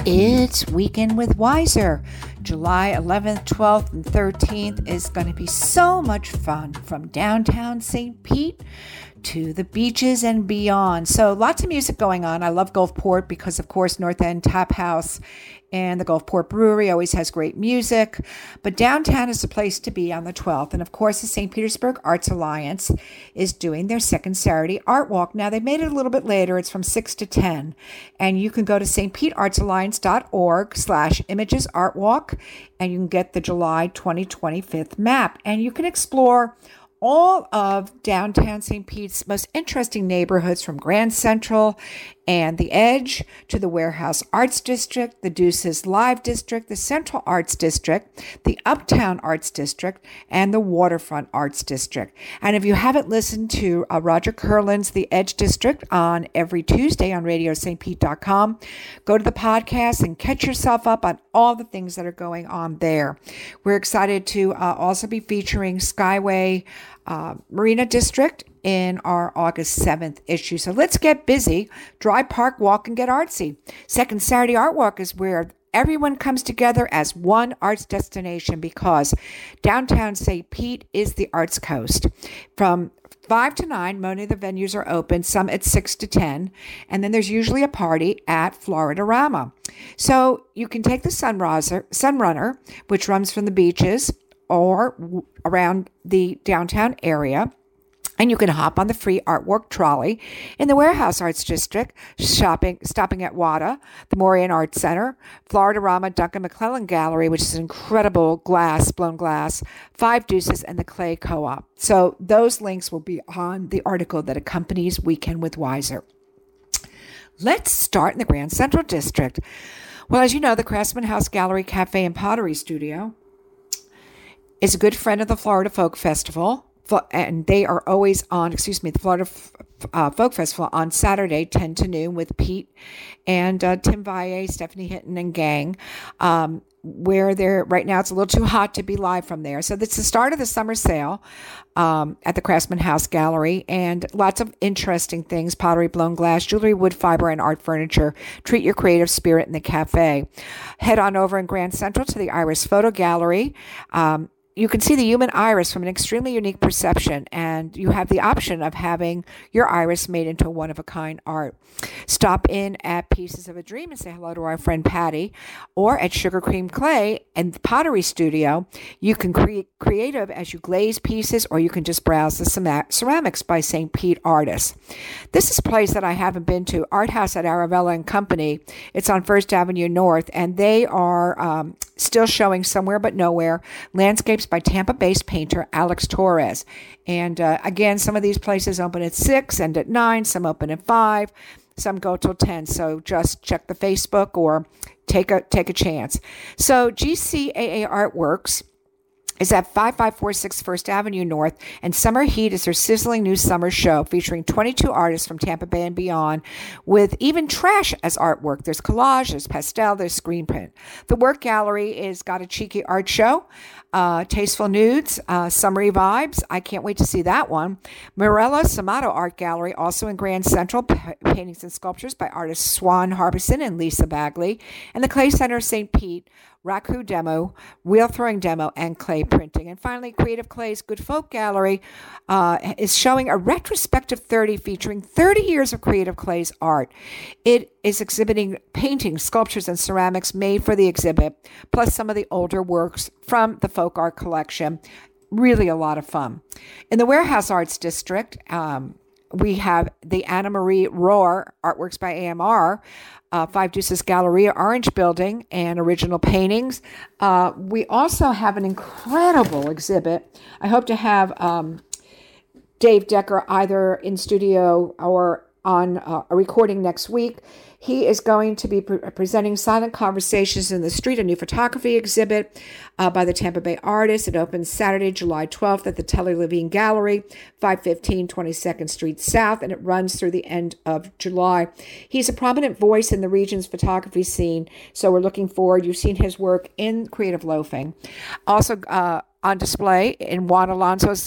It's Weekend with Wiser. July 11th, 12th, and 13th is going to be so much fun from downtown St. Pete to the beaches and beyond. So lots of music going on. I love Gulfport because, of course, North End Tap House and the Gulfport Brewery always has great music. But downtown is the place to be on the 12th. And, of course, the St. Petersburg Arts Alliance is doing their second Saturday Art Walk. Now, they made it a little bit later. It's from 6 to 10. And you can go to stpeteartsalliance.org/imagesartwalk, and you can get the July 2025 map. And you can explore all of downtown St. Pete's most interesting neighborhoods, from Grand Central and the Edge to the Warehouse Arts District, the Deuces Live District, the Central Arts District, the Uptown Arts District, and the Waterfront Arts District. And if you haven't listened to Roger Curlin's The Edge District on every Tuesday on radiostpete.com, go to the podcast and catch yourself up on all the things that are going on there. We're excited to also be featuring Skyway Marina District in our August 7th issue. So let's get busy. Dry Park Walk and get artsy. Second Saturday Art Walk is where everyone comes together as one arts destination, because downtown St. Pete is the arts coast. From 5 to 9, many of the venues are open, some at 6 to 10, and then there's usually a party at Floridorama. So you can take the Sunrunner, which runs from the beaches or around the downtown area, and you can hop on the free artwork trolley in the Warehouse Arts District, stopping at WADA, the Moraine Arts Center, Floridorama, Duncan McClellan Gallery, which is incredible blown glass, Five Deuces, and the Clay Co-op. So those links will be on the article that accompanies Weekend with Wiser. Let's start in the Grand Central District. Well, as you know, the Craftsman House Gallery, Cafe, and Pottery Studio is a good friend of the Florida Folk Festival. And they are always on, the Florida Folk Festival on Saturday, 10 to noon, with Pete and Tim Valle, Stephanie Hinton, and gang, where they're, right now it's a little too hot to be live from there. So it's the start of the summer sale at the Craftsman House Gallery, and lots of interesting things: pottery, blown glass, jewelry, wood fiber, and art furniture. Treat your creative spirit in the cafe. Head on over in Grand Central to the Iris Photo Gallery. You can see the human iris from an extremely unique perception, and you have the option of having your iris made into one-of-a-kind art. Stop in at Pieces of a Dream and say hello to our friend Patty, or at Sugar Cream Clay and Pottery Studio. You can create creative as you glaze pieces, or you can just browse the ceramics by St. Pete artists. This is a place that I haven't been to, Art House at Aravella and Company. It's on First Avenue North, and they are still showing Somewhere But Nowhere, landscapes by Tampa-based painter Alex Torres. And again, some of these places open at 6 and at 9, some open at 5, some go till 10. So just check the Facebook or take a chance. So GCAA Artworks is at 5546 First Avenue North, and Summer Heat is their sizzling new summer show featuring 22 artists from Tampa Bay and beyond, with even trash as artwork. There's collage, there's pastel, there's screen print. The Work Gallery is got a cheeky art show, tasteful nudes, summery vibes. I can't wait to see that one. Mirella Samato Art Gallery, also in Grand Central, paintings and sculptures by artists Swan Harbison and Lisa Bagley. And the Clay Center of St. Pete, raku demo, wheel throwing demo, and clay printing. And finally, Creative Clay's Good Folk Gallery is showing a retrospective 30 featuring 30 years of Creative Clay's art. It is exhibiting paintings, sculptures, and ceramics made for the exhibit, plus some of the older works from the folk art collection. Really a lot of fun. In the Warehouse Arts District, we have the Anna Marie Rohr Artworks by AMR, Five Deuces Galleria Orange Building, and original paintings. We also have an incredible exhibit. I hope to have Dave Decker either in studio or on a recording next week. He is going to be presenting Silent Conversations in the Street, a new photography exhibit by the Tampa Bay artist. It opens Saturday, July 12th at the Telly Levine Gallery, 515 22nd Street South, and it runs through the end of July. He's a prominent voice in the region's photography scene, so we're looking forward. You've seen his work in Creative Loafing. Also on display in Juan Alonso's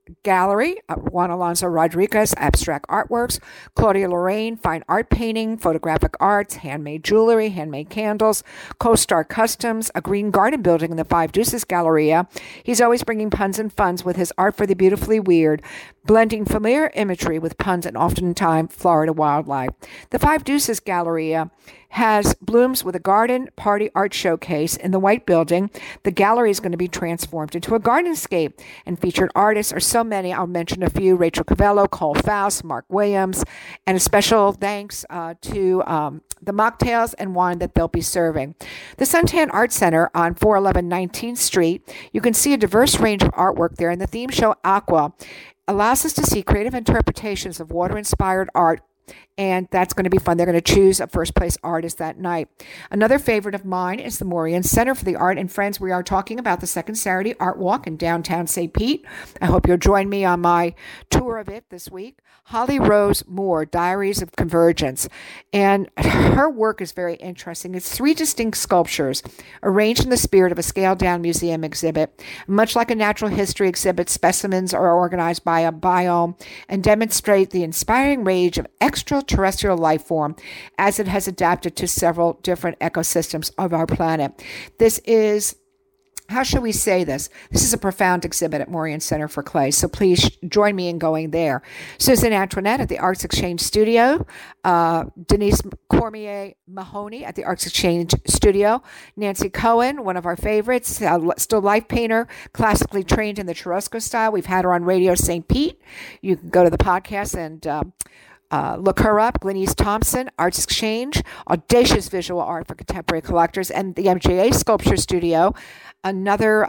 Gallery, Juan Alonso Rodriguez, Abstract Artworks, Claudia Lorraine, Fine Art Painting, Photographic Arts, Handmade Jewelry, Handmade Candles, Co-Star Customs, a Green Garden Building in the Five Deuces Galleria. He's always bringing puns and funs with his Art for the Beautifully Weird, blending familiar imagery with puns and oftentimes Florida wildlife. The Five Deuces Galleria has blooms with a garden party art showcase in the White Building. The gallery is going to be transformed into a gardenscape, and featured artists are so many. I'll mention a few: Rachel Cavello, Cole Faust, Mark Williams, and a special thanks to the mocktails and wine that they'll be serving. The Suntan Art Center on 411 19th Street. You can see a diverse range of artwork there, and the theme show Aqua allows us to see creative interpretations of water-inspired art, and that's going to be fun. They're going to choose a first-place artist that night. Another favorite of mine is the Morean Center for the Art. And friends, we are talking about the second Saturday Art Walk in downtown St. Pete. I hope you'll join me on my tour of it this week. Holly Rose Moore, Diaries of Convergence. And her work is very interesting. It's 3 distinct sculptures arranged in the spirit of a scaled-down museum exhibit. Much like a natural history exhibit, specimens are organized by a biome and demonstrate the inspiring range of extraterrestrial life form as it has adapted to several different ecosystems of our planet. This is, how shall we say this? This is a profound exhibit at Morean Center for Clay, so please join me in going there. Susan Antoinette at the Arts Exchange Studio, Denise Cormier Mahoney at the Arts Exchange Studio, Nancy Cohen, one of our favorites, still life painter, classically trained in the Churrasco style. We've had her on Radio St. Pete. You can go to the podcast and look her up. Glenise Thompson, Arts Exchange, audacious visual art for contemporary collectors, and the MJA Sculpture Studio, another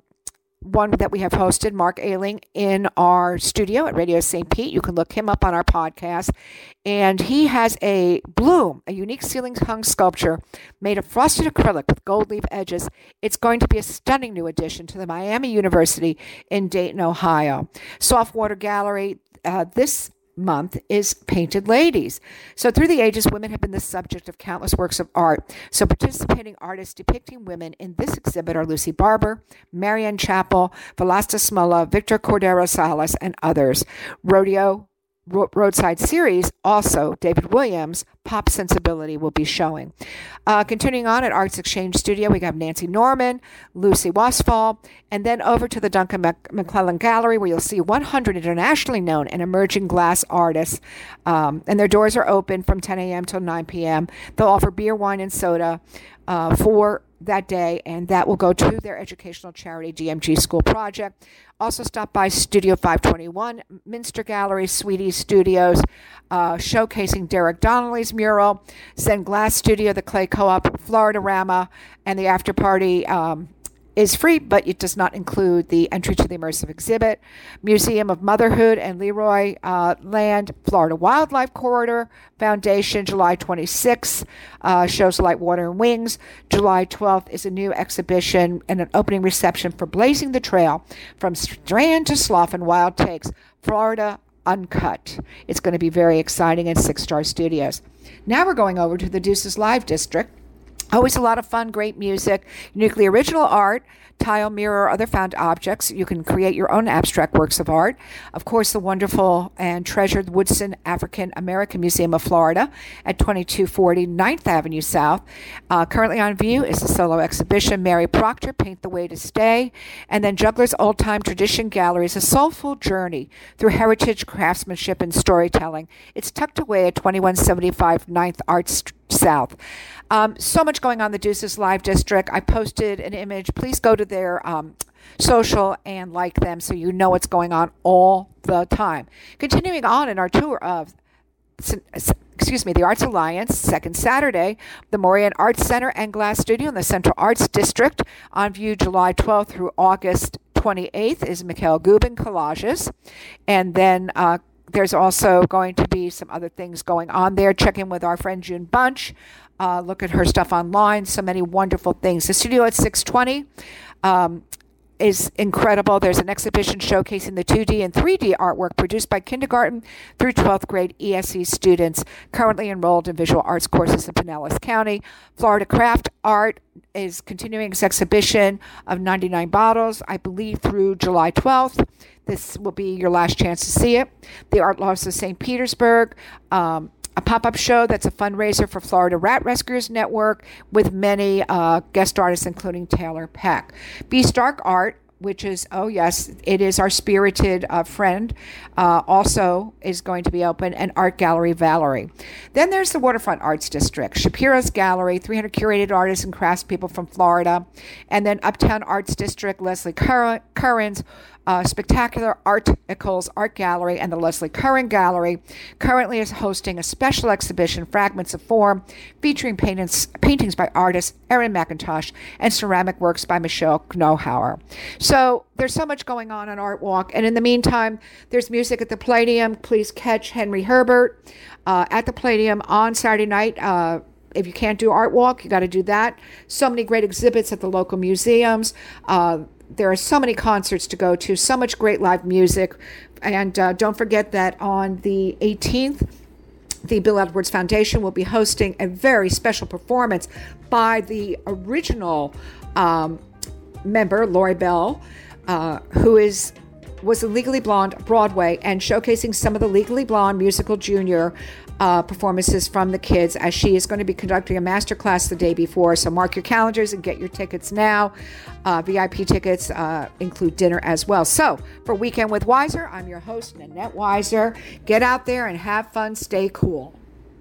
one that we have hosted, Mark Ailing, in our studio at Radio St. Pete. You can look him up on our podcast. And he has a bloom, a unique ceiling-hung sculpture made of frosted acrylic with gold leaf edges. It's going to be a stunning new addition to the Miami University in Dayton, Ohio. Softwater Gallery, this month is Painted Ladies. So through the ages, women have been the subject of countless works of art. So participating artists depicting women in this exhibit are Lucy Barber, Marianne Chappell, Velasta Smolla, Victor Cordero Salas, and others. Roadside Series, also David Williams, Pop Sensibility will be showing. Continuing on at Arts Exchange Studio, we got Nancy Norman, Lucy Wasfall, and then over to the Duncan McClellan Gallery, where you'll see 100 internationally known and emerging glass artists. And their doors are open from 10 a.m. till 9 p.m. They'll offer beer, wine, and soda for that day, and that will go to their educational charity, DMG School Project. Also stop by Studio 521, Minster Gallery, Sweetie Studios, showcasing Derek Donnelly's mural, Zen Glass Studio, the Clay Co-op, Florida Rama, and the after party is free, but it does not include the entry to the immersive exhibit. Museum of Motherhood and Leroy Land, Florida Wildlife Corridor Foundation, July 26th, shows Light, Water, and Wings. July 12th is a new exhibition and an opening reception for Blazing the Trail from Strand to Slough and Wild Takes, Florida Uncut. It's going to be very exciting at Six Star Studios. Now we're going over to the Deuces Live District. Always a lot of fun, great music, uniquely original art, tile, mirror, or other found objects. You can create your own abstract works of art. Of course, the wonderful and treasured Woodson African American Museum of Florida at 2240 9th Avenue South. Currently on view is the solo exhibition, Mary Proctor, Paint the Way to Stay. And then Juggler's Old Time Tradition Gallery is a soulful journey through heritage, craftsmanship, and storytelling. It's tucked away at 2175 9th Arts South. So much going on the Deuces Live District. I posted an image. Please go to their social and like them so you know what's going on all the time. Continuing on in our tour of the Arts Alliance, second Saturday, the Morean Arts Center and Glass Studio in the Central Arts District. On view July 12th through August 28th is Mikhail Gubin Collages. And then there's also going to be some other things going on there. Check in with our friend June Bunch. Look at her stuff online. So many wonderful things. The studio at 620. is incredible. There's an exhibition showcasing the 2D and 3D artwork produced by kindergarten through 12th grade ESE students currently enrolled in visual arts courses in Pinellas County. Florida Craft Art is continuing its exhibition of 99 bottles, I believe, through July 12th. This will be your last chance to see it. The Art Loft of St. Petersburg, a pop-up show that's a fundraiser for Florida Rat Rescuers Network with many guest artists, including Taylor Peck. Beast Arc Art, which is, oh yes, it is our spirited friend, also is going to be open, and Art Gallery Valerie. Then there's the Waterfront Arts District, Shapiro's Gallery, 300 curated artists and craftspeople from Florida, and then Uptown Arts District, Leslie Curran's Spectacular Articles Art Gallery, and the Leslie Curran Gallery currently is hosting a special exhibition, Fragments of Form, featuring paintings by artist Erin McIntosh and ceramic works by Michelle Knauhauer. So there's so much going on Art Walk, and in the meantime, there's music at the Palladium. Please catch Henry Herbert at the Palladium on Saturday night. If you can't do Art Walk, you got to do that. So many great exhibits at the local museums. There are so many concerts to go to, so much great live music. And don't forget that on the 18th, the Bill Edwards Foundation will be hosting a very special performance by the original member, Lori Bell, who was in Legally Blonde Broadway, and showcasing some of the Legally Blonde musical junior performances from the kids, as she is going to be conducting a master class the day before. So mark your calendars and get your tickets now. VIP tickets include dinner as well. So for Weekend with Wiser, I'm your host, Nanette Wiser. Get out there and have fun. Stay cool.